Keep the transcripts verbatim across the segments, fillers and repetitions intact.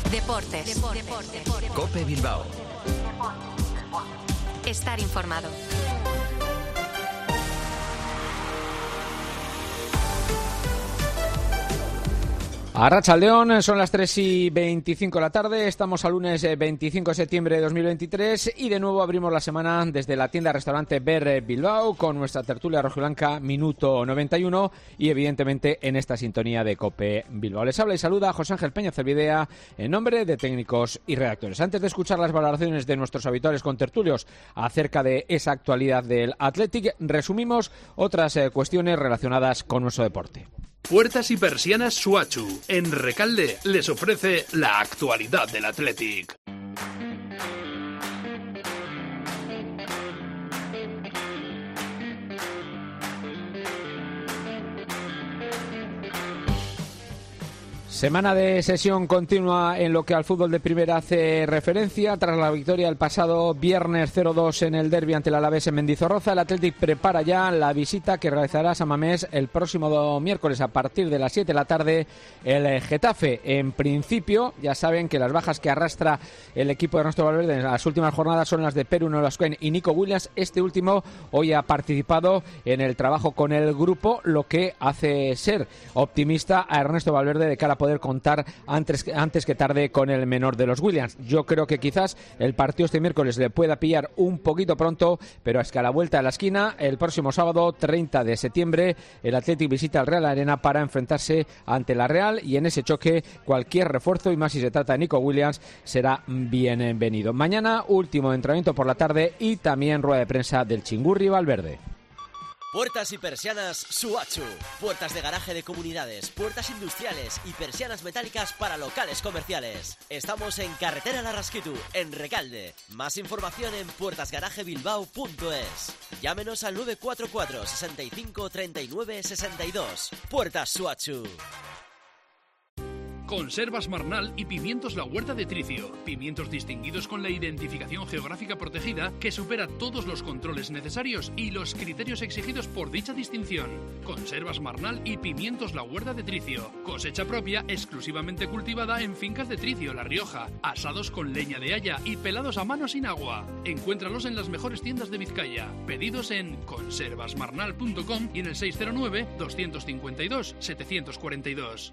Deportes. Deportes. Deportes. COPE Bilbao. Estar informado. Arratsaldeon, son las tres y veinticinco de la tarde, estamos al lunes veinticinco de septiembre de dos mil veintitrés y de nuevo abrimos la semana desde la tienda-restaurante Ber Bilbao con nuestra tertulia rojiblanca Minuto noventa y uno y evidentemente en esta sintonía de COPE Bilbao. Les habla y saluda José Ángel Peña Cervidea en nombre de técnicos y redactores. Antes de escuchar las valoraciones de nuestros habituales contertulios acerca de esa actualidad del Athletic, resumimos otras eh, cuestiones relacionadas con nuestro deporte. Puertas y persianas Suachu, en Recalde, les ofrece la actualidad del Athletic. Semana de sesión continua en lo que al fútbol de primera hace referencia. Tras la victoria el pasado viernes cero dos en el derbi ante el Alavés en Mendizorroza, el Athletic prepara ya la visita que realizará a San Mamés el próximo miércoles a partir de las siete de la tarde el Getafe. En principio, ya saben que las bajas que arrastra el equipo de Ernesto Valverde en las últimas jornadas son las de Perú Nolascoen y Nico Williams. Este último hoy ha participado en el trabajo con el grupo, lo que hace ser optimista a Ernesto Valverde de cara a poder contar antes, antes que tarde con el menor de los Williams. Yo creo que quizás el partido este miércoles le pueda pillar un poquito pronto, pero es que a la vuelta de la esquina, el próximo sábado treinta de septiembre, el Athletic visita el Real Arena para enfrentarse ante la Real y en ese choque cualquier refuerzo, y más si se trata de Nico Williams, será bienvenido. Mañana último entrenamiento por la tarde y también rueda de prensa del Chingurri Valverde. Puertas y persianas Suachu. Puertas de garaje de comunidades, puertas industriales y persianas metálicas para locales comerciales. Estamos en Carretera Larrasquitu, en Recalde. Más información en puertas garaje bilbao punto es. Llámenos al nueve cuatro cuatro, sesenta y cinco, treinta y nueve, sesenta y dos. Puertas Suachu. Conservas Marnal y Pimientos La Huerta de Tricio. Pimientos distinguidos con la identificación geográfica protegida que supera todos los controles necesarios y los criterios exigidos por dicha distinción. Conservas Marnal y Pimientos La Huerta de Tricio. Cosecha propia exclusivamente cultivada en fincas de Tricio, La Rioja. Asados con leña de haya y pelados a mano sin agua. Encuéntralos en las mejores tiendas de Vizcaya. Pedidos en conservas marnal punto com y en el seis cero nueve, dos cinco dos, siete cuatro dos.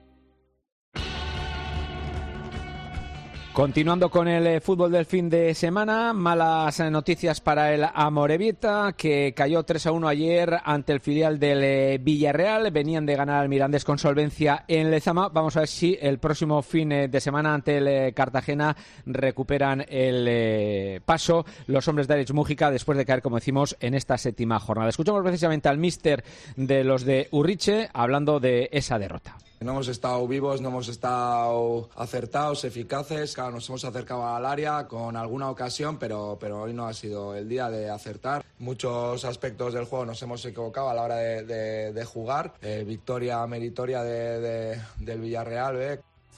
Continuando con el eh, fútbol del fin de semana, malas eh, noticias para el Amorebieta, que cayó tres a uno ayer ante el filial del eh, Villarreal. Venían de ganar al Mirandés con solvencia en Lezama. Vamos a ver si el próximo fin eh, de semana ante el eh, Cartagena recuperan el eh, paso los hombres de Alex Mújica después de caer, como decimos, en esta séptima jornada. Escuchamos precisamente al míster de los de Urriche hablando de esa derrota. No hemos estado vivos, no hemos estado acertados, eficaces. Claro, nos hemos acercado al área con alguna ocasión, pero, pero hoy no ha sido el día de acertar. Muchos aspectos del juego nos hemos equivocado a la hora de, de, de jugar. Eh, victoria meritoria de, de, del Villarreal, ¿eh?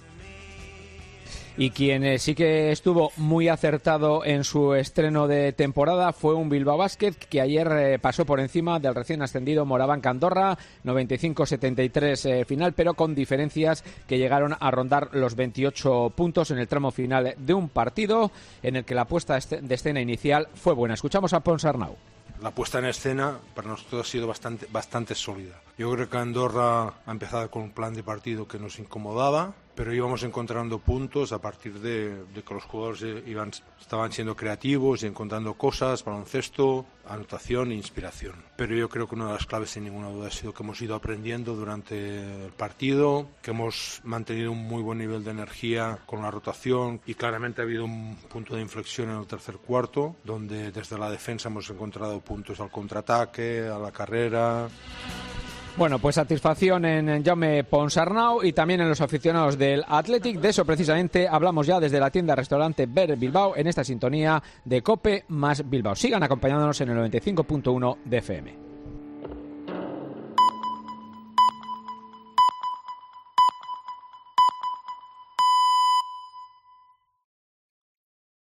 Y quien eh, sí que estuvo muy acertado en su estreno de temporada fue un Bilbao Basket que ayer eh, pasó por encima del recién ascendido Moraván Andorra, noventa y cinco setenta y tres eh, final, pero con diferencias que llegaron a rondar los veintiocho puntos en el tramo final de un partido en el que la puesta de escena inicial fue buena. Escuchamos a Pons Arnau. La puesta en escena para nosotros ha sido bastante, bastante sólida. Yo creo que Andorra ha empezado con un plan de partido que nos incomodaba, pero íbamos encontrando puntos a partir de, de que los jugadores iban, estaban siendo creativos y encontrando cosas, baloncesto, anotación e inspiración. Pero yo creo que una de las claves, sin ninguna duda, ha sido que hemos ido aprendiendo durante el partido, que hemos mantenido un muy buen nivel de energía con la rotación y claramente ha habido un punto de inflexión en el tercer cuarto, donde desde la defensa hemos encontrado puntos al contraataque, a la carrera. Bueno, pues satisfacción en Jaume Pons Arnau y también en los aficionados del Athletic. De eso precisamente hablamos ya desde la tienda-restaurante Ber Bilbao en esta sintonía de COPE más Bilbao. Sigan acompañándonos en el noventa y cinco punto uno de F M.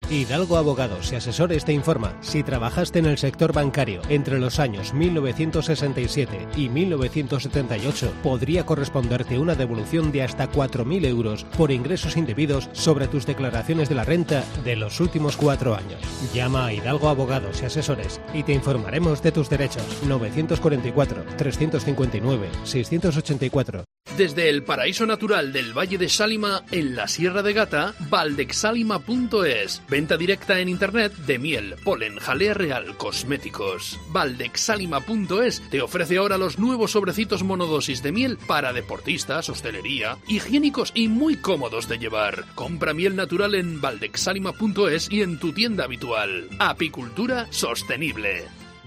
Hidalgo Abogados y Asesores te informa. Si trabajaste en el sector bancario entre los años mil novecientos sesenta y siete y mil novecientos setenta y ocho, podría corresponderte una devolución de hasta cuatro mil euros por ingresos indebidos sobre tus declaraciones de la renta de los últimos cuatro años. Llama a Hidalgo Abogados y Asesores y te informaremos de tus derechos. novecientos cuarenta y cuatro, trescientos cincuenta y nueve, seiscientos ochenta y cuatro. Desde el paraíso natural del Valle de Sálima, en la Sierra de Gata, valdexsalima punto es. Venta directa en internet de miel, polen, jalea real, cosméticos. valdexsalima punto es te ofrece ahora los nuevos sobrecitos monodosis de miel para deportistas, hostelería, higiénicos y muy cómodos de llevar. Compra miel natural en valdexsalima punto es y en tu tienda habitual. Apicultura sostenible.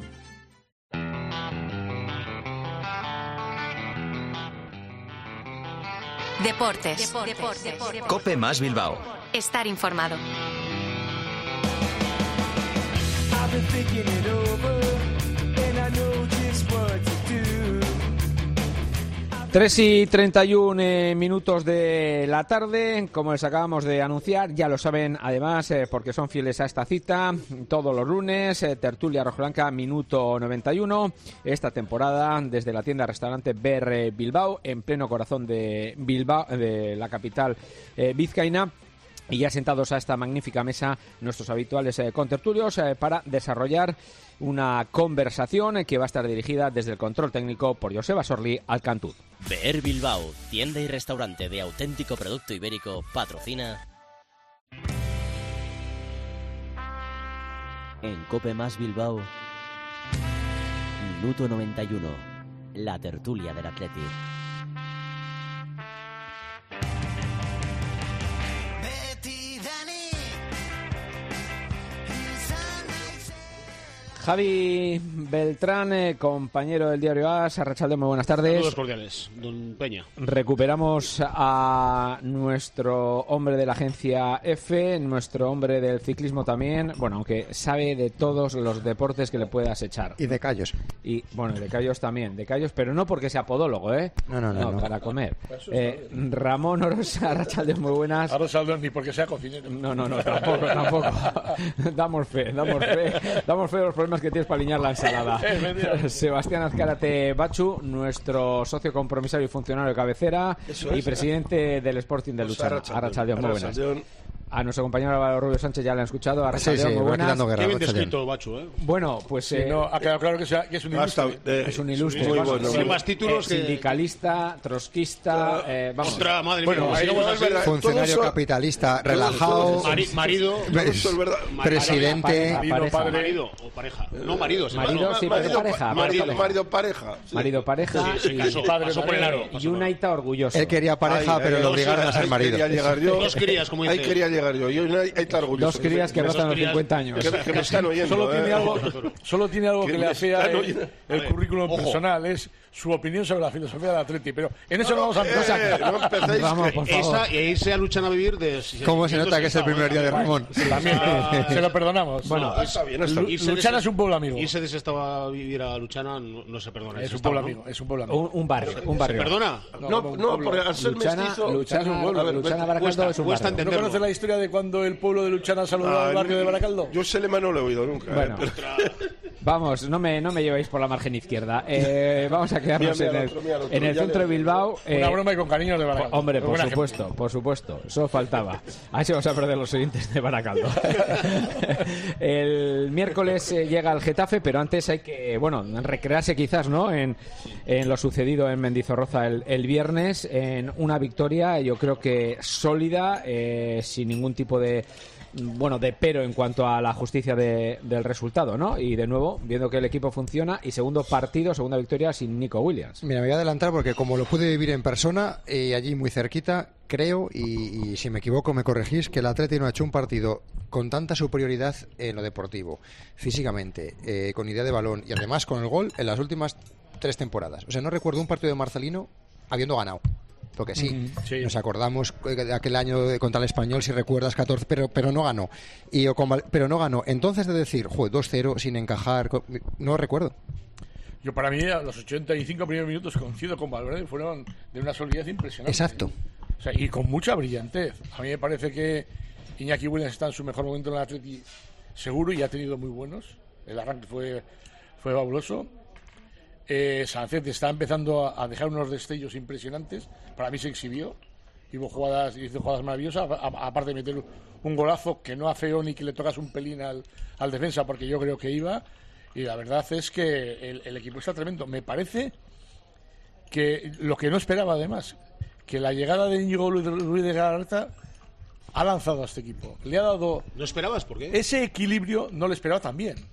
Deportes. Deportes. Deportes. Cope más Bilbao. Estar informado. tres y treinta y uno eh, minutos de la tarde, como les acabamos de anunciar, ya lo saben además eh, porque son fieles a esta cita, todos los lunes, eh, tertulia rojiblanca, minuto noventa y uno, esta temporada desde la tienda restaurante B R Bilbao, en pleno corazón de Bilbao, de la capital eh, vizcaína. Y ya sentados a esta magnífica mesa nuestros habituales eh, contertulios eh, para desarrollar una conversación eh, que va a estar dirigida desde el control técnico por Joseba Sorli Alcantud. B R Bilbao, tienda y restaurante de auténtico producto ibérico, patrocina. En Cope más Bilbao, minuto noventa y uno, la tertulia del Atleti. Javi Beltrán, eh, compañero del diario AS, Arratsaldeon, muy buenas tardes. Saludos cordiales, don Peña. Recuperamos a nuestro hombre de la agencia F, nuestro hombre del ciclismo también, bueno, aunque sabe de todos los deportes que le puedas echar. Y de callos. Y bueno, de callos también, de callos, pero no porque sea podólogo, ¿eh? No, no, no. no. Para comer. Eh, Ramón Orosa, Arratsaldeon, muy buenas. Arratsaldeon, ni porque sea cocinero. No, no, no, tampoco, tampoco. Damos fe, damos fe, damos fe de los problemas que tienes para alinear la ensalada. Sebastián Azcárate Bachu, nuestro socio compromisario y funcionario de cabecera. Eso y es, presidente ¿eh? del Sporting de Luchana. Arratsaldeon, muy buenas. A nuestro compañero Álvaro Rubio Sánchez ya le han escuchado. Arratsaldeon, sí, sí, muy buenas. Qué bien descrito, Bachu, ¿eh? Bueno, pues... Sí, eh, no, ha quedado claro que, sea, que es un ilustre. Eh, es un ilustre. Muy bueno. Tiene más títulos eh, que... Sindicalista, trotskista... Eh, vamos. Otra, madre bueno, mía. Bueno, es verdad, funcionario son... capitalista, relajado... Mari, marido... Es verdad. Presidente... Marido, padre, marido o pareja. No, marido. Marido, sí, pero pareja. Marido, pareja. Marido, pareja. Se casó, pasó por el aro. Y un Aita orgulloso. Él quería pareja, pero lo obligaron a ser marido. Dos querías, como dice. Ahí quería llegar yo. Yo Dos crías que rozan los cincuenta años. Que, que me están oyendo. Solo tiene eh. algo, solo tiene algo que, que le afea el, el currículum Ojo. personal, es su opinión sobre la filosofía del Atleti, pero en eso no, no vamos a empezar. Eh, no empecéis. Vamos, por favor. Esa, y irse a Luchana a vivir de... ¿Cómo se nota que es el primer día de Ramón? Sí, también, ah, se lo perdonamos. Bueno, no, está bien, está bien. Luchana es un pueblo amigo. Irse de Sestao a vivir a Luchana no, no se perdona. Es un pueblo amigo, es un pueblo amigo. Un, un barrio, un barrio. ¿Se perdona? No, no, no porque al ser Luchana, mestizo... Luchana es un pueblo, a ver, Luchana Baracaldo es un barrio. ¿No conoces la historia de cuando el pueblo de Luchana saludó al barrio de Baracaldo? Yo ese lema no lo he oído nunca. Bueno, eh, pero... vamos, no me, no me llevéis por la margen izquierda. Eh, vamos a quedarnos mira, mira, en el, otro, mira, otro, en el centro de Bilbao. Eh, Una broma y con cariños de Baracaldo. Hombre, por Buena supuesto, gente. por supuesto. Eso faltaba. Así vamos a perder los oyentes de Baracaldo. El miércoles eh, llega el Getafe, pero antes hay que, bueno, recrearse quizás, ¿no? En, en lo sucedido en Mendizorroza el, el viernes, en una victoria, yo creo que sólida, eh, sin ningún tipo de bueno, de pero en cuanto a la justicia de, del resultado, ¿no? Y de nuevo, viendo que el equipo funciona, y segundo partido, segunda victoria sin Nico Williams. Mira, me voy a adelantar porque como lo pude vivir en persona, y allí muy cerquita, creo, y, y si me equivoco me corregís, que el Atleti no ha hecho un partido con tanta superioridad en lo deportivo, físicamente, eh, con idea de balón, y además con el gol en las últimas tres temporadas. O sea, no recuerdo un partido de Marcelino habiendo ganado. Porque sí, mm, sí, nos acordamos de aquel año contra el Español, si recuerdas, catorce, pero pero no ganó. Y pero no ganó. Entonces, de decir, joder, dos cero sin encajar, no recuerdo. Yo, para mí, a los ochenta y cinco primeros minutos coincido con Valverde, fueron de una solidez impresionante. Exacto. O sea, y con mucha brillantez. A mí me parece que Iñaki Williams está en su mejor momento en el Atleti seguro y ha tenido muy buenos. El arranque fue, fue fabuloso. Eh, Sánchez está empezando a, a dejar unos destellos impresionantes. Para mí se exhibió. Hizo jugadas, hizo jugadas maravillosas, a, a, aparte de meter un golazo que no afeó ni que le tocas un pelín al, al defensa, porque yo creo que iba. Y la verdad es que el, el equipo está tremendo. Me parece que lo que no esperaba, además, que la llegada de Íñigo Ruiz de Galarreta ha lanzado a este equipo. Le ha dado... ¿No esperabas? ¿Por qué? Ese equilibrio no lo esperaba tan bien.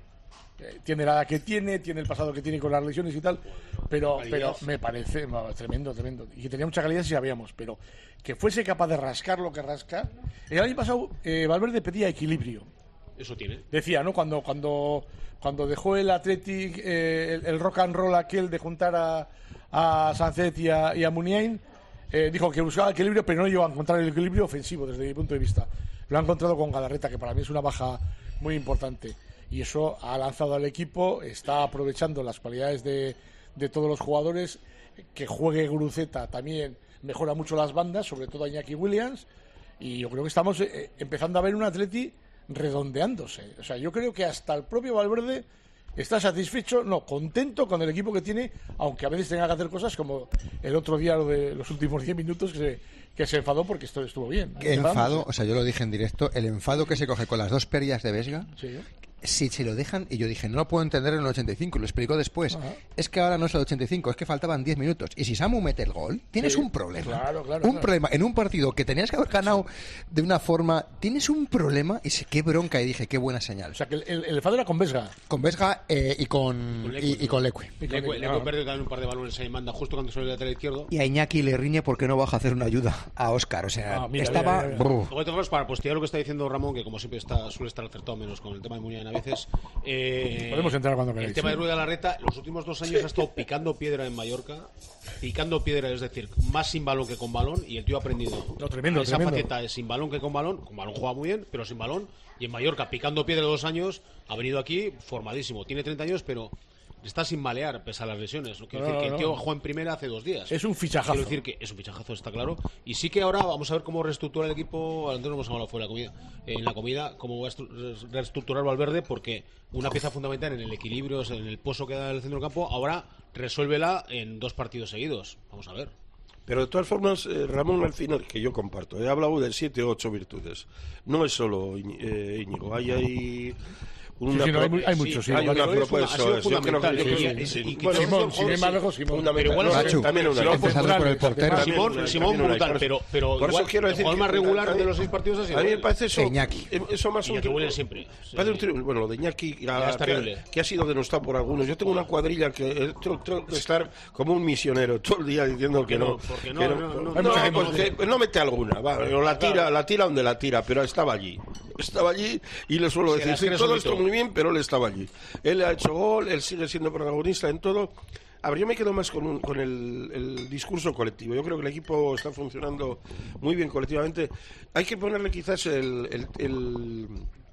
Eh, tiene la edad que tiene, tiene el pasado que tiene con las lesiones y tal, pero, pero me parece no, tremendo, tremendo. Y que tenía mucha calidad, si sabíamos, pero que fuese capaz de rascar lo que rasca. El año pasado eh, Valverde pedía equilibrio. Eso tiene. Decía, ¿no? Cuando cuando cuando dejó el Athletic, eh, el, el rock and roll aquel de juntar a, a Sánchez y a, y a Muniain, eh, dijo que buscaba equilibrio, pero no llegó a encontrar el equilibrio ofensivo desde mi punto de vista. Lo ha encontrado con Galarreta, que para mí es una baja muy importante. Y eso ha lanzado al equipo, está aprovechando las cualidades de, de todos los jugadores. Que juegue Guruceta también mejora mucho las bandas, sobre todo a Iñaki Williams. Y yo creo que estamos eh, empezando a ver un Atleti redondeándose. O sea, yo creo que hasta el propio Valverde está satisfecho, no, contento con el equipo que tiene, aunque a veces tenga que hacer cosas como el otro día, lo de los últimos diez minutos, que se, que se enfadó porque esto estuvo bien. ¿Qué enfado? O sea, yo lo dije en directo, el enfado que se coge con las dos pérdidas de Vesga. Sí. Si se lo dejan, y yo dije, no lo puedo entender en el ochenta y cinco, lo explicó después. Ajá. Es que ahora no es el ochenta y cinco, es que faltaban diez minutos. Y si Samu mete el gol, tienes sí, un problema. Claro, claro, un claro. problema. En un partido que tenías que haber ganado de una forma, tienes un problema. Y sé qué bronca, y dije, qué buena señal. O sea, que el, el, el enfado era con Vesga. Con Vesga eh, y con, con Leque, y, y con Leque. Leque, Leque perdió también un par de balones ahí, manda justo cuando sale el lateral izquierdo. Y a Iñaki le riñe porque no baja a hacer una ayuda a Óscar. O sea, ah, mira, estaba... Mira, mira, mira. Luego, para postear lo que está diciendo Ramón, que como siempre está suele estar acertado menos con el tema de Muniain a veces... Eh, Podemos entrar cuando queráis. El tema de Ruiz de Galarreta, los últimos dos años ha estado picando piedra en Mallorca, picando piedra, es decir, más sin balón que con balón, y el tío ha aprendido no, tremendo, esa tremendo. faceta de sin balón que con balón. Con balón juega muy bien, pero sin balón. Y en Mallorca, picando piedra dos años, ha venido aquí formadísimo. Tiene treinta años, pero está sin malear pese a las lesiones. Quiero no, decir que no, el tío no. jugó en primera hace dos días. Es un fichajazo. Quiero decir que es un fichajazo, está claro. Y sí que ahora vamos a ver cómo reestructura el equipo. Antes no hemos hablado fuera de la comida. En la comida, cómo va a reestructurar Valverde, porque una pieza fundamental en el equilibrio, en el pozo que da el centro del campo, ahora resuélvela en dos partidos seguidos. Vamos a ver. Pero de todas formas, eh, Ramón, al final, que yo comparto, he hablado de siete o ocho virtudes. No es solo eh, Íñigo, hay ahí... Una sí, sí, no, hay, hay muchos, sí, hay vale, una propuesta. Yo creo que, sí, sí, sí, sí. Bueno, Simón, sin ir más lejos, Simón. Pero igual Machu, también una empezando por el portero. Simón, Simón brutal, pero, pero por eso igual, quiero decir el más regular de los seis partidos ha sido. A mí me parece eso. Iñaki. Eso más un triunfo siempre. Bueno, lo de Iñaki, que ha sido denostado por algunos. Yo tengo una cuadrilla que tengo que estar como un misionero todo el día diciendo que no. Porque no, no, no, no mete alguna, va, o la tira, la tira donde la tira, pero estaba allí. Estaba allí y le suelo decir, sí, todo esto muy bien, pero él estaba allí. Él ha hecho gol, él sigue siendo protagonista en todo. A ver, yo me quedo más con, un, con el, el discurso colectivo. Yo creo que el equipo está funcionando muy bien colectivamente. Hay que ponerle quizás el... el, el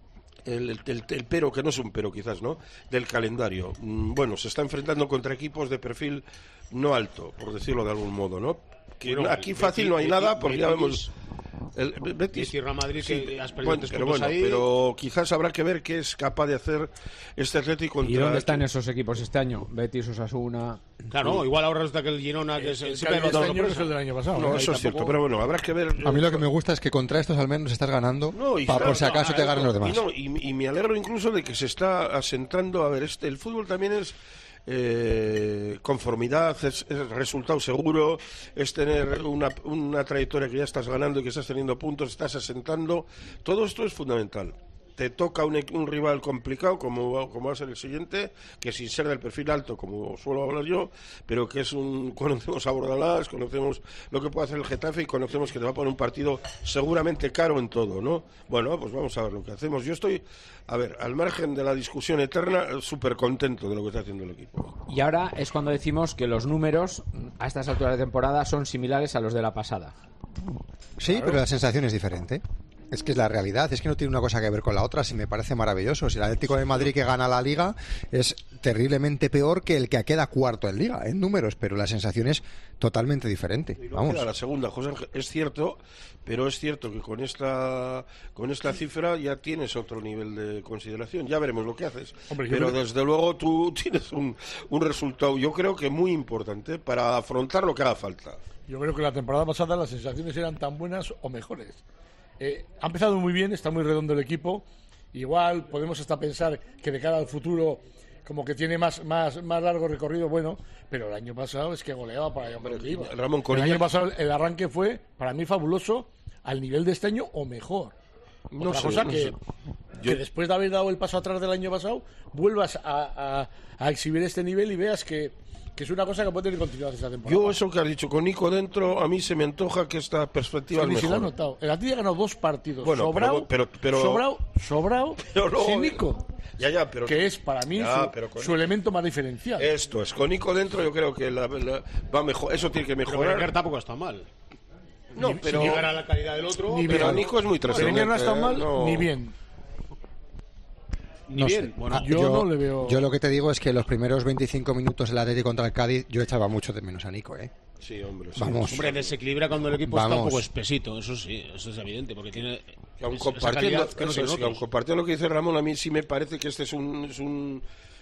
El, el, el, el pero, que no es un pero quizás, ¿no?, del calendario. Bueno, se está enfrentando contra equipos de perfil no alto, por decirlo de algún modo, ¿no? Que bueno, aquí fácil Betis, no hay Betis, nada, porque Betis, ya vemos... El Betis y Real Madrid, sí, que has perdido bueno, pero, bueno, ahí. pero quizás habrá que ver qué es capaz de hacer este Atlético contra... ¿Y dónde están esos equipos este año? Betis, Osasuna... Claro, sí. Igual ahora resulta que el Girona, que es el, el, el, este año es el del año pasado. No, ¿no? eso es cierto, pero bueno, habrá que ver... A mí lo que me gusta es que contra estos al menos estás ganando, no, para claro, por si acaso no, te ganan los demás. Y, no, y, y me alegro incluso de que se está asentando... A ver, este el fútbol también es... Eh, conformidad, es, es resultado seguro, es tener una, una trayectoria que ya estás ganando y que estás teniendo puntos, estás asentando. Todo esto es fundamental. Te toca un, un rival complicado como, como va a ser el siguiente, que sin ser del perfil alto, como suelo hablar yo, pero que es un... Conocemos a Bordalás, conocemos lo que puede hacer el Getafe y conocemos que te va a poner un partido seguramente caro en todo, ¿no? Bueno, pues vamos a ver lo que hacemos. Yo estoy, a ver, al margen de la discusión eterna, súper contento de lo que está haciendo el equipo. Y ahora es cuando decimos que los números a estas alturas de temporada son similares a los de la pasada. Sí, claro, pero la sensación es diferente. Es que es la realidad, es que no tiene una cosa que ver con la otra, si me parece maravilloso. Si el Atlético de Madrid que gana la Liga es terriblemente peor que el que queda cuarto en Liga, en números, pero la sensación es totalmente diferente. Y luego Vamos. queda la segunda, José Ángel, es cierto, pero es cierto que con esta con esta cifra ya tienes otro nivel de consideración, ya veremos lo que haces. Hombre, pero creo... desde luego tú tienes un, un resultado, yo creo que muy importante para afrontar lo que haga falta. Yo creo que la temporada pasada las sensaciones eran tan buenas o mejores. Eh, ha empezado muy bien, está muy redondo el equipo. Igual podemos hasta pensar que de cara al futuro como que tiene más más más largo recorrido, bueno, pero el año pasado es que goleaba para allá donde iba. Ramón El Corilla... año pasado el arranque fue para mí fabuloso, al nivel de este año o mejor. No Otra sé, cosa no que, sé. Yo... que después de haber dado el paso atrás del año pasado vuelvas a, a, a exhibir este nivel y veas que que es una cosa que puede tener continuidad esta temporada. Yo eso que has dicho con Nico dentro, a mí se me antoja que esta perspectiva es que es ni mejor. si lo he notado. El Atlético ha ganado dos partidos. Bueno, sobrado, pero, pero, pero, sobrado, sobrado, pero luego- sin Nico. Ya, ya, pero Que es para mí Ya, su, pero con- su elemento más diferencial. Esto es, con Nico dentro yo creo que la, la- va mejor, eso tiene que Pero mejorar. Berenguer tampoco está mal. No, Ni- pero sin llegar a la calidad del otro, Ni pero bien. Nico es muy trascendente. Berenguer no está ¿eh? mal No. ni bien. ni No bien. sé. Bueno, Ah, yo no le veo- yo lo que te digo es que los primeros veinticinco minutos del Atlético contra el Cádiz yo echaba mucho de menos a Nico, ¿eh? Sí, hombre. sí. Vamos. hombre, desequilibra cuando el equipo está Vamos. un poco espesito, eso sí, eso es evidente, porque tiene Que aun esa compartiendo, calidad que no eso tiene es, que aun otros. compartiendo lo que dice Ramón, a mí sí me parece que este es un es un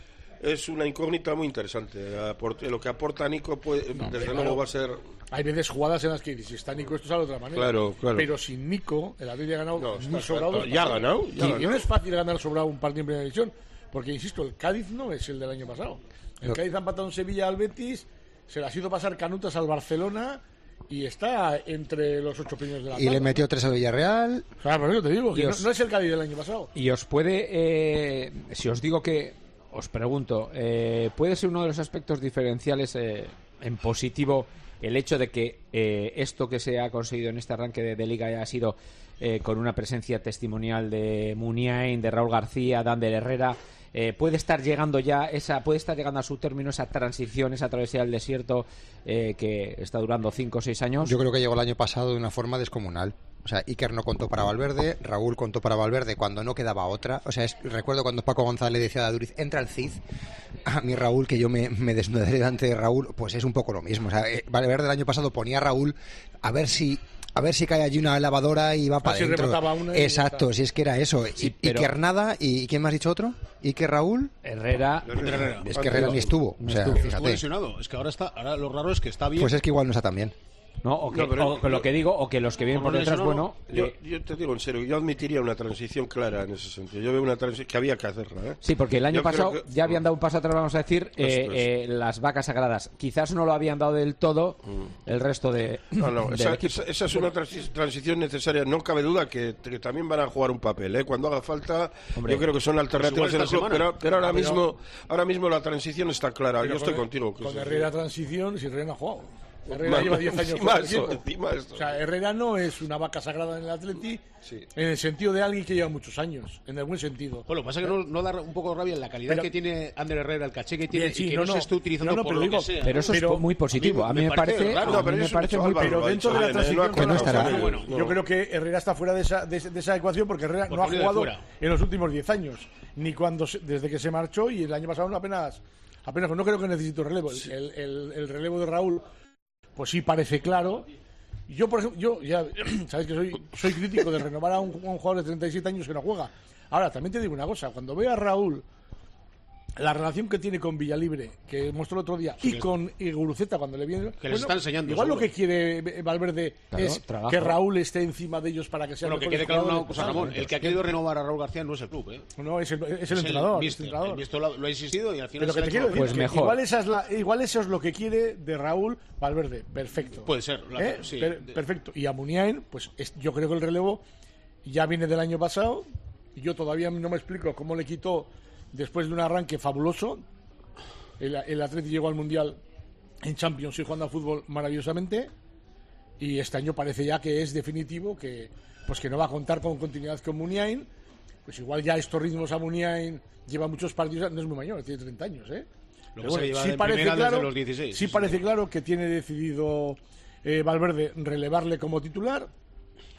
es una incógnita muy interesante. Aporte- lo que aporta Nico puede, desde claro. luego va a ser Hay veces jugadas en las que dices, si está Nico esto sale de otra manera. Claro, claro. Pero sin Nico, el Atlético ha ganado No, está muy sobrado. claro. dos Ya ha partidos. ganado, ya ha Y ganado. no es fácil ganar sobrado un partido en primera división, porque insisto, el Cádiz no es el del año pasado. El Lo- Cádiz ha empatado en Sevilla al Betis, se le ha sido pasar canutas al Barcelona y está entre los ocho primeros de la Y le tabla. metió tres al Villarreal. O sea, por eso te digo, que Y no, os- no es el Cádiz del año pasado. Y os puede, eh, si os digo que, os pregunto, eh, ¿puede ser uno de los aspectos diferenciales eh, en positivo el hecho de que eh, esto que se ha conseguido en este arranque de, de Liga haya sido eh, con una presencia testimonial de Muniain, de Raúl García, de Ander Herrera? Eh, puede estar llegando ya esa puede estar llegando a su término esa transición, esa travesía del desierto eh, que está durando cinco o seis años. Yo creo que llegó el año pasado de una forma descomunal. O sea, Iker no contó para Valverde, Raúl contó para Valverde cuando no quedaba otra. O sea, es- recuerdo cuando Paco González le decía a Duriz, entra el Cid. A mi Raúl, que yo me, me desnudaré delante de Raúl, pues es un poco lo mismo. O sea, eh, Valverde el año pasado ponía a Raúl a ver si... A ver si cae allí una lavadora y va para si adentro. remataba una y ya Exacto, está. si es que era eso. Sí, y, pero- Iker nada, y ¿quién me has dicho otro? Iker Raúl. Herrera, Herrera. Es que Herrera ni estuvo. O sea, Estuvo fíjate. lesionado. Es que ahora está, ahora lo raro es que está bien. Pues es que igual no está tan bien. ¿no? O que, No, pero- o que lo que digo, o que los que vienen Como por detrás, lesionado, bueno, Yo, le- yo te digo en serio, yo admitiría una transición clara en ese sentido. Yo veo una transición que había que hacerla. ¿eh? sí, porque el año Yo creo pasado que- ya habían dado un paso atrás, vamos a decir, eh, Eso es. eh, las vacas sagradas. Quizás no lo habían dado del todo el resto de No, no, del esa, equipo. esa- esa es una transi- transición necesaria. No cabe duda que, que también van a jugar un papel. ¿eh? Cuando haga falta, Hombre, yo creo que son alternativas pues igual en el esta club. semana. Pero, pero ahora, Ah, pero- mismo, ahora mismo la transición está clara. Pero yo estoy con- contigo. que Con sí. Herrera transición, si Herrera no ha jugado. Herrera Más- lleva diez años encima con el eso, equipo. encima esto. O sea, Herrera no es una vaca sagrada en el Atleti, Sí. en el sentido de alguien que lleva muchos años, en el buen sentido. Bueno, lo que pasa es que no, no da un poco rabia la calidad Pero- que tiene Ander Herrera, el caché que tiene Bien, sí, y que no, no, no. se esté utilizando No, no, por pero lo digo- que sea. Pero eso Pero- es muy positivo. A mí me parece, raro. a No, mí pero me eso parece es muy Álvaro, Pero lo ha dentro dicho de la bien, ¿eh? No ha transición, Que no estará. acordado, Bueno, no. yo creo que Herrera está fuera de esa, de, de esa ecuación porque Herrera Por no ha venir de jugado fuera. en los últimos diez años, ni cuando se- desde que se marchó y el año pasado no apenas, apenas no creo que necesito relevo. El, el- el relevo de Raúl, pues sí parece claro. Yo, por ejemplo, yo ya sabes que soy, soy crítico de renovar a un, a un jugador de treinta y siete años que no juega. Ahora, también te digo una cosa, cuando veo a Raúl, la relación que tiene con Villalibre, que mostró el otro día, y con Guruceta cuando le viene... Que les está enseñando, Igual lo seguro. que quiere Valverde Claro, es trabajo. que Raúl esté encima de ellos para que sean Bueno, que mejores quede claro una jugadores. cosa, Ramón. El que ha querido renovar a Raúl García no es el club, ¿eh? No, es el, es el Es entrenador. es el míster. entrenador. El míster lo, lo ha insistido y al final Pero se que le te ha quiero hecho- decir Pues que mejor. igual, esa es la, igual eso es lo que quiere de Raúl Valverde. Perfecto. Puede ser, la- ¿Eh? sí. Per- perfecto. Y a Muniain, pues es- yo creo que el relevo ya viene del año pasado. Y yo todavía no me explico cómo le quitó después de un arranque fabuloso. El, el Atleti llegó al Mundial en Champions y jugando al fútbol maravillosamente. Y este año parece ya que es definitivo que pues que no va a contar con continuidad con Muniain. Pues igual ya estos ritmos a Muniain lleva muchos partidos, no es muy mayor, tiene treinta años, ¿eh? Lo Pero que bueno, se lleva sí de parece primera desde claro, los dieciséis. sí parece claro que tiene decidido eh, Valverde relevarle como titular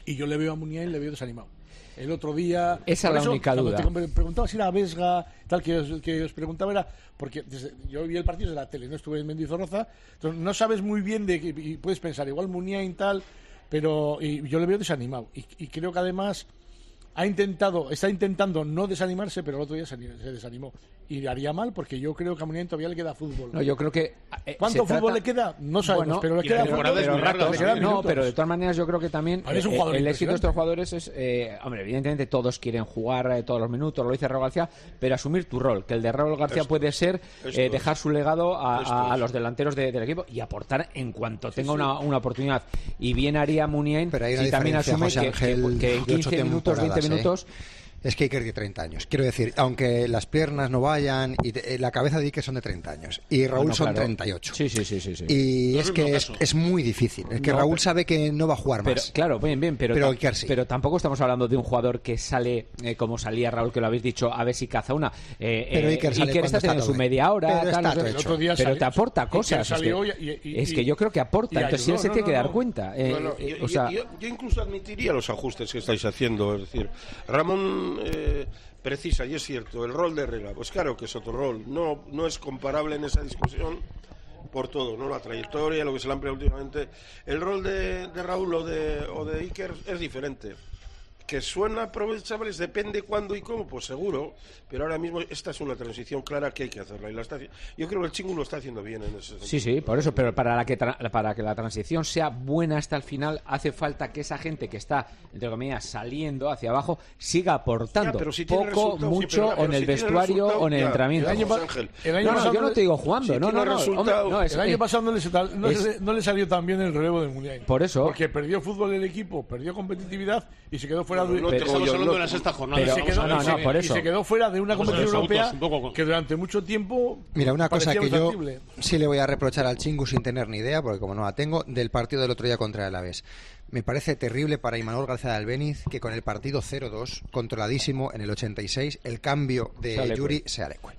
Y yo le veo a Muniain, le veo desanimado. El otro día... Esa es la eso, única duda. Cuando te preguntaba si era Vesga, tal, que os, que os preguntaba era... Porque desde, yo vi el partido de la tele, no estuve en Mendizorroza, entonces no sabes muy bien de... Y puedes pensar, igual Muniain tal, pero y yo le veo desanimado. Y, y creo que además ha intentado, está intentando no desanimarse, pero el otro día se, se desanimó. Y haría mal porque yo creo que a Muniain todavía le queda fútbol. No, yo creo que... Eh, ¿Cuánto fútbol trata... le queda? No sabemos, bueno, pero le queda fútbol. Pero ratos, le quedan no, minutos. pero de todas maneras yo creo que también eh, el éxito de estos jugadores es... Eh, hombre, evidentemente todos quieren jugar eh, todos los minutos, lo dice Raúl García, pero asumir tu rol, que el de Raúl García esto, puede ser eh, dejar su legado a, a, a los delanteros de, del equipo y aportar en cuanto tenga sí, sí. Una, una oportunidad. Y bien haría Muniain si también asume que, que, que en quince minutos, veinte minutos... ¿eh? Es que Iker tiene treinta años. Quiero decir, aunque las piernas no vayan, y te, la cabeza de Iker son de treinta años. Y Raúl bueno, son claro. treinta y ocho. Sí, sí, sí. sí, sí. Y no es, es que es, es muy difícil. Es que no, Raúl pero, sabe que no va a jugar pero, más. Claro, bien, bien. Pero, pero, ta sí. pero tampoco estamos hablando de un jugador que sale, eh, como salía Raúl, que lo habéis dicho, a ver si caza una. Eh, pero Iker, eh, Iker está teniendo su media hora. Pero, tal, está el otro día pero salió, te aporta cosas. Es que, y, y, es que yo creo que aporta. Entonces, ayudó, sí, él se tiene que dar cuenta. Eh, no, no, eh, yo, o sea, yo, yo incluso admitiría los ajustes que estáis haciendo. Es decir, Ramón... Eh, precisa, y es cierto, el rol de Herrera, pues claro que es otro rol, no, no es comparable en esa discusión por todo, ¿no? La trayectoria, lo que se le ha empleado últimamente. El rol de, de Raúl o de, o de Iker es diferente. Que suena aprovechables, depende cuándo y cómo, pues seguro, pero ahora mismo esta es una transición clara que hay que hacerla. Y la está, yo creo que el Chingu lo está haciendo bien en ese sentido. Sí, sí, por eso, pero para, la que para que la transición sea buena hasta el final, hace falta que esa gente que está, entre comillas, saliendo hacia abajo, siga aportando ya, si poco, mucho, sí, o en si el vestuario o en el ya, entrenamiento. El año, el año no, no, yo no te digo jugando, si no, no, no, hombre, no es, el año eh, pasado no le, no, es, no le salió tan bien el relevo de Muniain. Por eso. Porque perdió fútbol el equipo, perdió competitividad y se quedó fuera de... No, estamos hablando de la sexta jornada. Pero, y, se quedó, no, no, por eso. y se quedó fuera de una competición europea que durante mucho tiempo... Mira, una cosa que yo sí le voy a reprochar al Chingu sin tener ni idea, porque como no la tengo, del partido del otro día contra el Alavés. Me parece terrible para Imanol García de Albéniz que con el partido cero dos, controladísimo en el ochenta y seis, el cambio de Sale Yuri sea Alecue.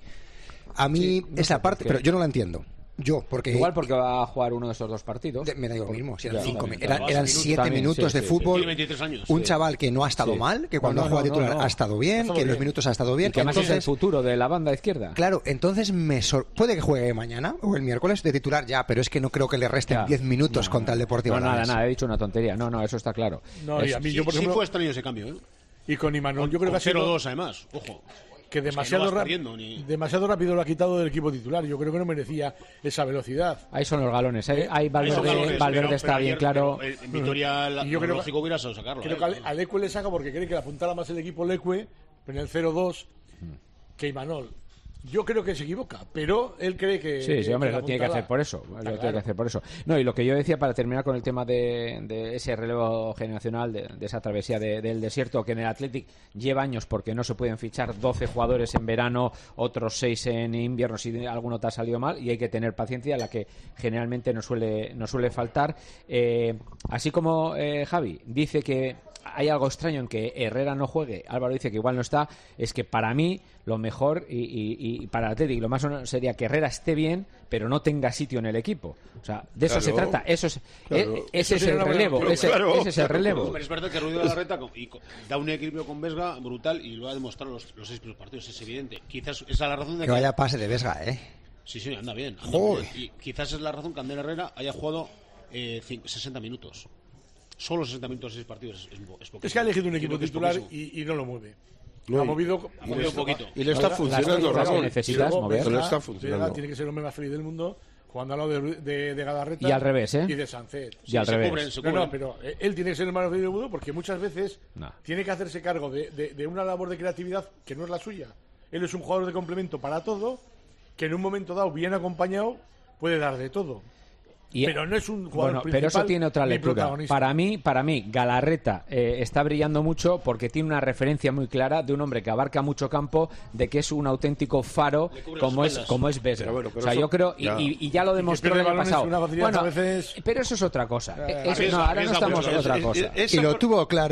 A mí sí, no esa parte, pero yo no la entiendo. Yo, porque igual porque va a jugar uno de esos dos partidos. De, me da lo mismo, si eran, cinco, también, era, eran siete también, minutos sí, de sí, fútbol. Tiene veintitrés años, un sí. chaval que no ha estado sí. mal, que cuando no, no, juega titular no, no. ha estado bien, que en los minutos ha estado bien. Y que además es el futuro de la banda izquierda. Claro, entonces me sor... puede que juegue mañana o el miércoles de titular ya, pero es que no creo que le resten diez minutos no, contra el Deportivo. No, nada, nada, he dicho una tontería. No, no, eso está claro. No, y a mí yo por ejemplo sí fue extraño ese cambio, ¿eh? Y con Imanol yo creo que ha sido cero dos además, ojo. Que demasiado, es que no ni... demasiado rápido lo ha quitado del equipo titular. Yo creo que no merecía esa velocidad. Ahí son los galones. Ahí, ahí Valverde, galones, Valverde pero, está pero bien ayer, claro. Pero, en Vitoria la, yo creo lo lógico hubiera sido sacarlo. Creo eh. que a Leque le saca porque cree que le apuntara más el equipo Leque en el cero dos que Imanol. Yo creo que se equivoca, pero él cree que... Sí, sí, hombre, lo tiene que hacer por eso. Lo claro. tiene que hacer por eso. No, y lo que yo decía para terminar con el tema de, de ese relevo generacional, de, de esa travesía de, del desierto, que en el Athletic lleva años porque no se pueden fichar doce jugadores en verano, otros seis en invierno si alguno te ha salido mal, y hay que tener paciencia, la que generalmente nos suele, nos suele faltar. Eh, así como eh, Javi dice que hay algo extraño en que Herrera no juegue, Álvaro dice que igual no está, es que para mí lo mejor y, y, y para el Atlético lo más sería que Herrera esté bien pero no tenga sitio en el equipo, o sea, de eso claro, se trata, eso es, claro. e, ese eso es el relevo, claro, ese, claro. ese es el relevo. Pero es verdad que Ruiz de la Reta da un equilibrio con Vesga brutal y lo ha demostrado los, los seis primeros partidos, es evidente. Quizás esa es la razón de que... Que vaya pase de Vesga, ¿eh? Sí, sí, anda bien. Anda bien. Y quizás es la razón que Ander Herrera haya jugado eh, sesenta minutos. Solo sesenta minutos seis partidos es, es, es Es que ha elegido un equipo titular y, y no lo mueve. No, ha movido, ha movido un poquito. Y le está funcionando, Ramón. Necesitas sí, mover. Le está funcionando. Tiene que ser el hombre más feliz del mundo jugando al lado de, de, de Galarreta y al revés, ¿eh? y de Sancet. Y sí, al revés. Cubren, no, no, pero él tiene que ser el más feliz del mundo porque muchas veces no. tiene que hacerse cargo de, de, de una labor de creatividad que no es la suya. Él es un jugador de complemento para todo, que en un momento dado, bien acompañado, puede dar de todo. Y, pero no es un jugador bueno, pero eso tiene otra lectura. Para mí, para mí, Galarreta eh, está brillando mucho porque tiene una referencia muy clara de un hombre que abarca mucho campo, de que es un auténtico faro como es como es Vesga. Bueno, o sea, eso, yo creo y ya, y, y ya lo demostró el año pasado. Bueno, veces... pero eso es otra cosa. Eh, eso, no, ahora no estamos en otra cosa. Y lo tuvo claro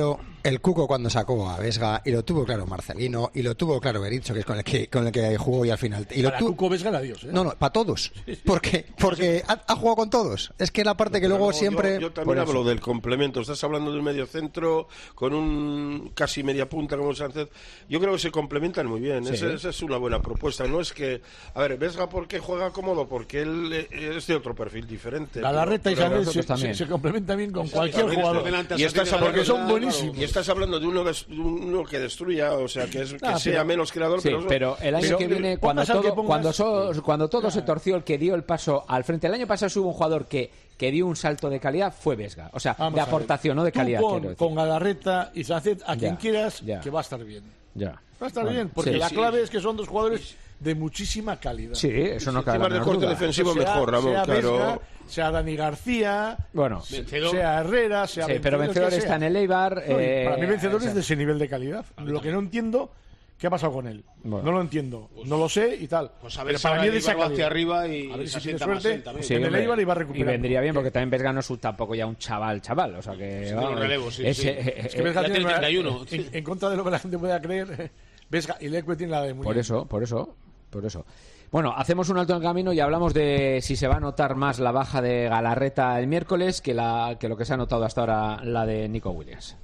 El Cuco cuando sacó a Vesga, y lo tuvo claro Marcelino, y lo tuvo claro Berizzo, que es con el que, con el que jugó y al final. Y lo para tu... Cuco Vesga era Dios, ¿eh? No, no, para todos. ¿Por qué? Porque ha, ha jugado con todos. Es que la parte no, que luego no, siempre... Yo, yo también hablo del complemento. Estás hablando del medio centro con un casi media punta como Sánchez. Yo creo que se complementan muy bien. Sí. Esa, esa es una buena propuesta. No es que... A ver, Vesga, ¿por qué juega cómodo? Porque él es de otro perfil diferente. Galarreta y Sánchez se, se, se complementan bien con sí, cualquier jugador. Y estás hablando, porque son buenísimos. Y estás hablando de uno, de uno que destruya, o sea, que, es, que ah, sea pero, menos creador. Sí, pero, pero el año pero, que viene, cuando todo, pongas... cuando, so, cuando todo ah. se torció, el que dio el paso al frente. El año pasado hubo un jugador que, que dio un salto de calidad, fue Vesga. O sea, Vamos de aportación, no de calidad. Tú pon, con Galarreta y Sánchez a quien ya, quieras, ya. que va a estar bien. Ya. Va a estar bueno, bien, porque sí, la sí, clave sí. es que son dos jugadores de muchísima calidad. Sí, eso no cabe la menor duda. De corte defensivo sea, mejor, Ramón, sea claro. Vesga, sea Dani García, bueno, sea Herrera, sea sí, pero vencedor que está en el Eibar. No, eh, para mí vencedor es de ese nivel de calidad. Lo que no entiendo, ¿qué ha pasado con él? Bueno. No lo entiendo, pues, no lo sé y tal. Pues a ver, pero para mí es hacia arriba y a ver si tiene suerte sí, en el Eibar y va a recuperar. Y vendría bien porque también Vesga no es tampoco ya un chaval, chaval, o sea que sí, vamos, relevo, sí, es, sí. Eh, es que Vesga ya tiene treinta y uno. En, en contra de lo que la gente pueda creer, Vesga y Leque tiene la de muy Por eso, por eso, por eso. Bueno, hacemos un alto en el camino y hablamos de si se va a notar más la baja de Galarreta el miércoles que, la, que lo que se ha notado hasta ahora la de Nico Williams.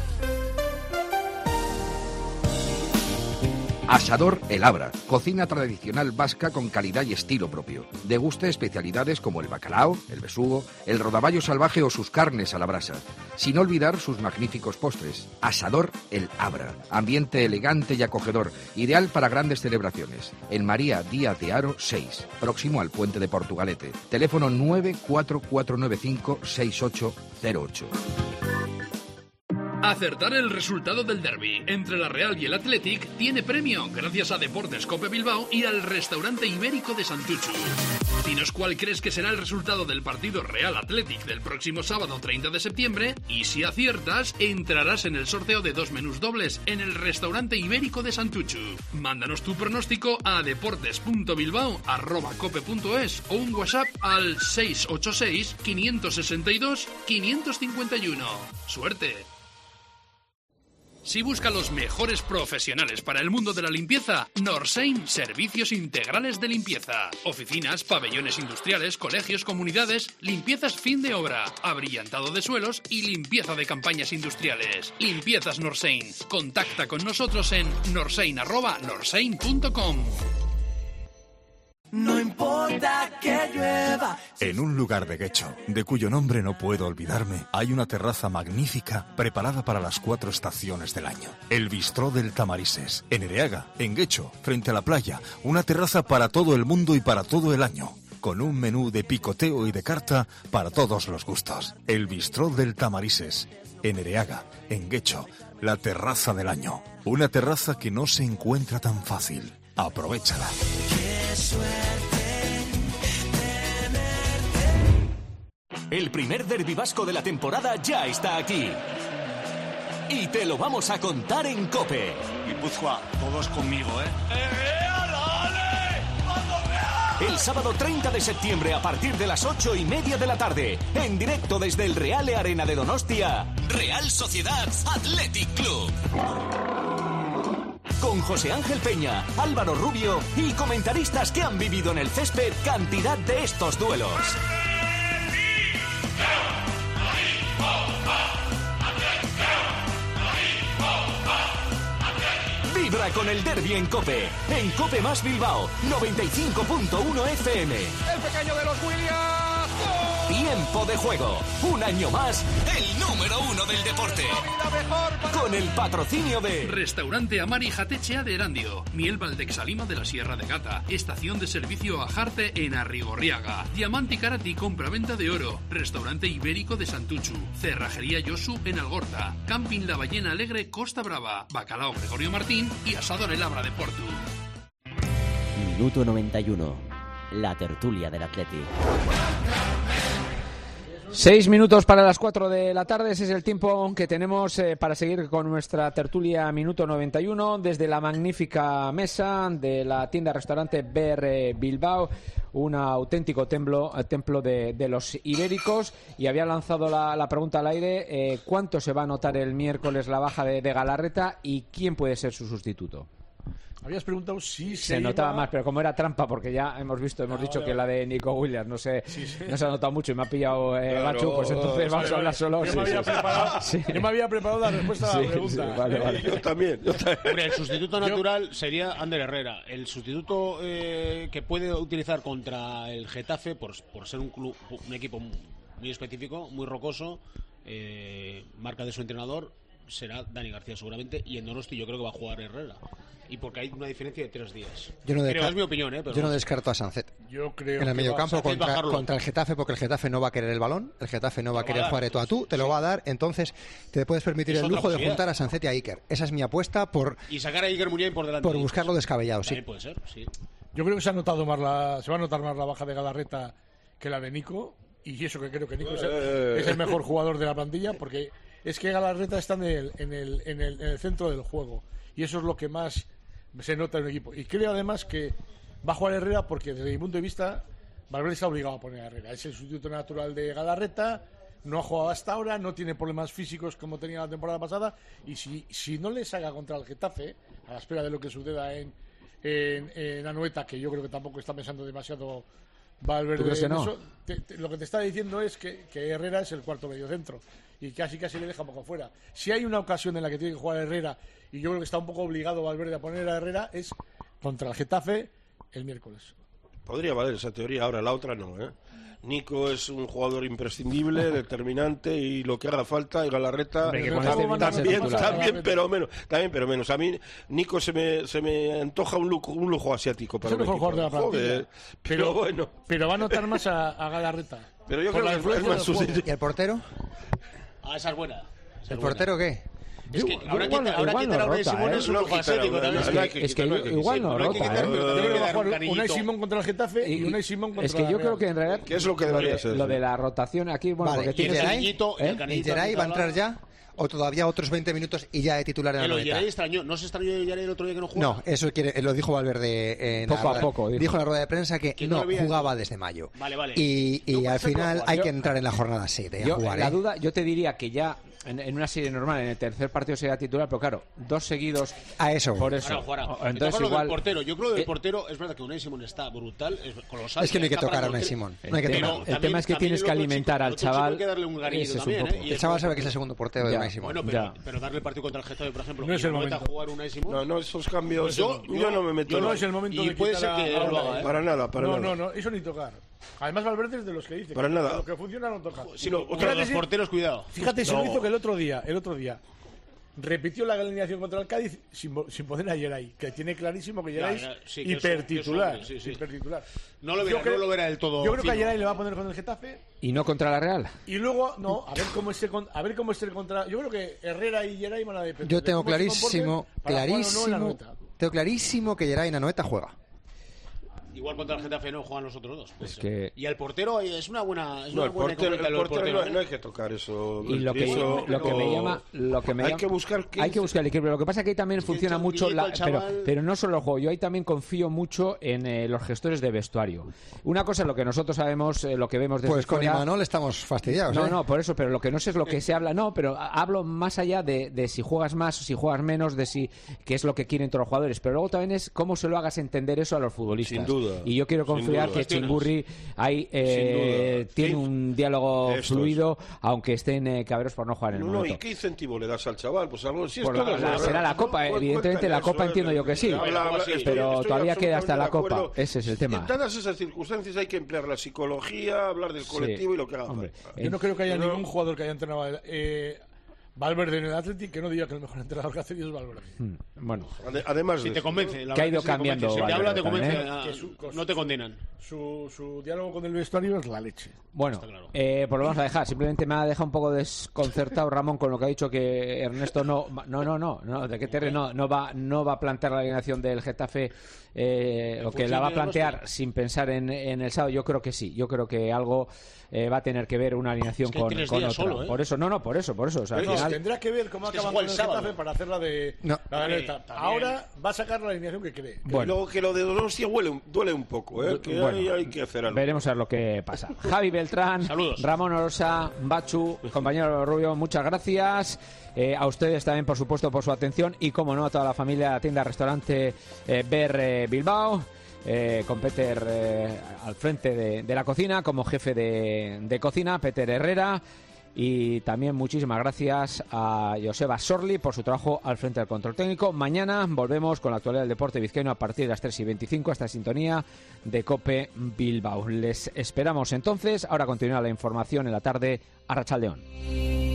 Asador El Abra, cocina tradicional vasca con calidad y estilo propio. Deguste especialidades como el bacalao, el besugo, el rodaballo salvaje o sus carnes a la brasa. Sin olvidar sus magníficos postres. Asador El Abra, ambiente elegante y acogedor, ideal para grandes celebraciones. En María Díaz de Haro seis, próximo al Puente de Portugalete. Teléfono nueve cuatro cuatro nueve cinco seis ocho cero ocho. Acertar el resultado del derbi entre la Real y el Athletic tiene premio gracias a Deportes Cope Bilbao y al Restaurante Ibérico de Santuchu. Dinos cuál crees que será el resultado del partido Real Athletic del próximo sábado treinta de septiembre y si aciertas entrarás en el sorteo de dos menús dobles en el Restaurante Ibérico de Santuchu. Mándanos tu pronóstico a deportes.bilbao arroba cope punto es o un WhatsApp al seis ocho seis, cinco seis dos, cinco cinco uno. ¡Suerte! Si busca los mejores profesionales para el mundo de la limpieza, Norsein Servicios Integrales de Limpieza. Oficinas, pabellones industriales, colegios, comunidades, limpiezas fin de obra, abrillantado de suelos y limpieza de campañas industriales. Limpiezas Norsein. Contacta con nosotros en norsein arroba norsein punto com. No importa que llueva. En un lugar de Guecho, de cuyo nombre no puedo olvidarme, hay una terraza magnífica preparada para las cuatro estaciones del año. El Bistró del Tamarises, en Ereaga, en Guecho, frente a la playa. Una terraza para todo el mundo y para todo el año. Con un menú de picoteo y de carta para todos los gustos. El Bistró del Tamarises, en Ereaga, en Guecho, la terraza del año. Una terraza que no se encuentra tan fácil. Aprovéchala. Qué suerte tenerte. El primer derbi vasco de la temporada ya está aquí. Y te lo vamos a contar en COPE. Guipúzcoa, todos conmigo, ¿eh? El sábado treinta de septiembre a partir de las ocho y media de la tarde, en directo desde el Reale Arena de Donostia, Real Sociedad Athletic Club. Con José Ángel Peña, Álvaro Rubio y comentaristas que han vivido en el césped cantidad de estos duelos. Vibra con el derbi en COPE, en COPE más Bilbao, noventa y cinco punto uno F M. El pequeño de los Williams. ¡Gol! Tiempo de juego, un año más, el número uno del deporte. Con el patrocinio de Restaurante Amari Jatechea de Erandio, Miel Valdexalima de la Sierra de Gata, Estación de Servicio Ajarte en Arrigorriaga, Diamante Karati compra-venta de oro, Restaurante Ibérico de Santuchu, Cerrajería Yosu en Algorta, Camping La Ballena Alegre Costa Brava, Bacalao Gregorio Martín y Asador El Abra de Portu. Minuto noventa y uno. La tertulia del Atleti. Seis minutos para las cuatro de la tarde, ese es el tiempo que tenemos eh, para seguir con nuestra tertulia Minuto noventa y uno desde la magnífica mesa de la tienda-restaurante B R Bilbao, un auténtico templo, templo de, de los ibéricos, y había lanzado la, la pregunta al aire, eh, ¿cuánto se va a notar el miércoles la baja de, de Galarreta y quién puede ser su sustituto? Habías preguntado si se, se notaba iba... más, pero como era trampa, porque ya hemos visto, hemos no, dicho no, que la de Nico Williams no se, sí, sí. no se ha notado mucho y me ha pillado eh, claro, Gachu, pues entonces vamos vale, a hablar solo. Yo, Sí, me había sí, preparado, sí. yo me había preparado la respuesta Sí, a la pregunta. sí, vale, vale. Yo también, yo también. Hombre, el sustituto natural sería Ander Herrera. El sustituto eh, que puede utilizar contra el Getafe, por, por ser un club, un equipo muy específico, muy rocoso, eh, marca de su entrenador, será Dani García seguramente, y en Donosti yo creo que va a jugar Herrera. Y porque hay una diferencia de tres días. Yo no, creo, es mi opinión, ¿eh? Pero yo no no. descarto a Sancet. Yo creo en el mediocampo contra, bajarlo. contra el Getafe, porque el Getafe no va a querer el balón, el Getafe no va a Te lo querer va a jugar dar, de tú a tú, te lo va a dar, entonces te puedes permitir Es el otra lujo de posibilidad. juntar a Sancet y a Iker. Esa es mi apuesta por, Y sacar a Iker Muniain por delante. por buscarlo descabellado, sí. También puede ser, sí. Yo creo que se ha notado más la, se va a notar más la baja de Galarreta que la de Nico, y eso que creo que Nico es el, Eh. es el mejor jugador de la plantilla, porque es que Galarreta está en el, en el, en el, en el centro del juego, y eso es lo que más se nota en el equipo. Y creo además que va a jugar Herrera porque desde mi punto de vista Valverde está obligado a poner a Herrera. Es el sustituto natural de Galarreta, no ha jugado hasta ahora, no tiene problemas físicos como tenía la temporada pasada, y si, si no le saca contra el Getafe, a la espera de lo que suceda en, en, en Anoeta, que yo creo que tampoco está pensando demasiado Valverde. ¿Tú crees que en no? eso, te- te- lo que te está diciendo es que, que Herrera es el cuarto mediocentro y casi casi le deja un poco fuera. Si hay una ocasión en la que tiene que jugar Herrera, y yo creo que está un poco obligado Valverde a poner a Herrera, es contra el Getafe el miércoles. Podría valer esa teoría, ahora la otra no, ¿eh? Nico es un jugador imprescindible, determinante, y lo que haga falta, y Galarreta Hombre, que con tam- este pinta se también, titular. también, pero menos, también, pero menos. A mí Nico se me, se me antoja un lujo, un lujo asiático para Es el un mejor equipo. jugador de la Joder, plantilla. pero, Pero, bueno, pero va a notar más a, a Galarreta. pero yo Por creo la que es influencia más del juego. sustituto. ¿Y el portero? Ah, esa es buena. Esa es ¿El buena. portero qué? Es que Igual- ahora igual- quita- ahora igual quitar no a Unai rota, Simón ¿eh? es un No lujo quitar, asiático no, también. no, Es no que- hay que es que quitar, no hay que igual quitar. no pero hay que rota, quitar- ¿eh? pero Yo tiene creo que que va a dar un jugar cariñito. Unai Simón contra el Getafe y, Y- Unai Simón contra Es que yo la creo que en realidad Que es lo que lo debería de, ser, lo sí. de la rotación aquí, bueno, Vale, porque ¿y tienes Geray? cariñito, ¿Eh? el cariñito ¿Y Geray va a entrar al ya? ¿O todavía otros veinte minutos y ya de titular en la El noeta? Oyeray extrañó. ¿No se extrañó Oyeray el otro día que no jugó? No, eso quiere, lo dijo Valverde en Poco la a rueda- poco, dijo. dijo en la rueda de prensa que Que no no había- jugaba desde mayo. Vale, vale. Y, y No, al parece que va a final jugar. hay Yo- que entrar en la jornada siete a Yo, jugar, la ¿eh? duda, yo te diría que ya en, en una serie normal, en el tercer partido sería titular, pero claro, dos seguidos A eso. por eso. Ahora jugará. O- Entonces, Entonces lo del igual portero. Yo creo que del Eh, portero es verdad que Unai Simón está brutal, es colosal. Es que no hay que está tocar a para Unai cualquier- Simón. El No hay que tema- tocarlo. el También- tema es que también tienes el que otro alimentar chico- al el otro chico chaval. hay que darle un cariñito Ese es un también, poco. ¿eh? Y El es chaval porque- sabe que es el segundo portero de Ya. Unai Simón. Bueno, pero, Ya. pero darle el partido contra el Getafe, por ejemplo, No es y el en Anoeta momento. jugar Unai Simón. No, no, esos cambios Pues yo- yo, no me meto. yo no en- es el momento Y de puede quitar ser que a- a lo Unai. haga, ¿eh? Para nada, para no, nada. no, no, eso ni tocar. Además Valverde es de los que dice Para que nada. lo que funciona no toca. Si no, Fíjate otro de los si- porteros, cuidado. Fíjate si No. lo hizo que el otro día, el otro día repitió la alineación contra el Cádiz sin, bo- sin poner a Geray, que tiene clarísimo que Geray Ya, ya, es sí, que es- hipertitular, que es hombre, sí, sí. hipertitular. No lo Yo verá, no lo verá del todo Yo creo que a fino. Geray le va a poner con el Getafe y no contra la Real. y luego no, a ver cómo esté con- a ver cómo esté el contra. Yo creo que Herrera y Geray van a depender. Yo de tengo cómo se clarísimo, comporten para jugar o no en la clarísimo, Anoeta. tengo clarísimo que Geray en Anoeta juega. Igual contra el Getafe no juegan los otros dos. puede Es ser. que- Y el portero es una buena. Es No, una el buena portero, incógnita el lo del portero no, ¿eh? no hay que tocar eso. Y lo que, Eso- lo que me no- llama, lo que me hay llama- que buscar que hay que buscar el equilibrio. Lo que pasa es que ahí también que funciona el mucho, la- chavalito, el pero, chaval- pero no solo el juego. Yo ahí también confío mucho en eh, los gestores de vestuario. Una cosa es lo que nosotros sabemos, eh, lo que vemos desde Pues con fuera. Imanol estamos fastidiados, No, ¿eh? no, por eso, pero lo que no sé es lo que se habla, no, pero ha- hablo más allá de, de si juegas más o si juegas menos, de si qué es lo que quieren todos los jugadores, pero luego también es cómo se lo hagas entender eso a los futbolistas. Sin duda, Y yo quiero sin confiar duda. que Chingurri ahí eh, Sin duda. tiene ¿Qué- un diálogo Esto es. fluido, aunque estén eh, cabreros por no jugar en el No, no, momento. ¿y qué incentivo le das al chaval? Pues algo, si es Por todo la- es la- verdad. será la Copa, Cu- evidentemente la cuéntale Copa eso, entiendo eh, yo que sí, habla- habla- pero estoy- estoy todavía queda hasta la absolutamente de Copa. acuerdo. Ese es el tema. En todas esas circunstancias hay que emplear la psicología, hablar del colectivo y lo que haga Hombre, falta. Yo no creo que haya Pero- ningún jugador que haya entrenado eh, Valverde en el Athletic, que no diga que el mejor entrenador que ha tenido es Valverde. Mm, bueno, además si te convence, la que ha ido si cambiando. Te si te habla, te convence, ¿eh? a, su, no te condenan. Su, su diálogo con el vestuario es la leche. Bueno, claro. eh, pues lo vamos a dejar. Simplemente me ha dejado un poco desconcertado Ramón con lo que ha dicho, que Ernesto no, no, no, no, no de que Terre no, no va, no va a plantear la alineación del Getafe, eh, o que la va a plantear sin pensar en, en el sábado. Yo creo que sí. Yo creo que algo eh, va a tener que ver una alineación es que con, con otra. Solo, ¿eh? Por eso, no, no, por eso, por eso. O sea, al no, final... Tendrá que ver cómo acaba con el Getafe para hacer la de. No. La de eh, ahora va a sacar la alineación que cree. Bueno. Y luego que lo de Donostia huele, duele un poco, ¿eh? Que bueno, hay, hay que hacer algo. Veremos a ver lo que pasa. Javi Beltrán, saludos. Ramón Orosa, Bachu, compañero Rubio, muchas gracias. Eh, a ustedes también, por supuesto, por su atención y, como no, a toda la familia de la tienda-restaurante eh, Ber eh, Bilbao. Eh, con Peter eh, al frente de, de la cocina, como jefe de, de cocina, Peter Herrera. Y también muchísimas gracias a Joseba Sorli por su trabajo al frente del control técnico. Mañana volvemos con la actualidad del deporte vizcaíno a partir de las tres y veinticinco a esta sintonía de COPE Bilbao. Les esperamos entonces. Ahora continúa la información en la tarde. Arratsaldeon.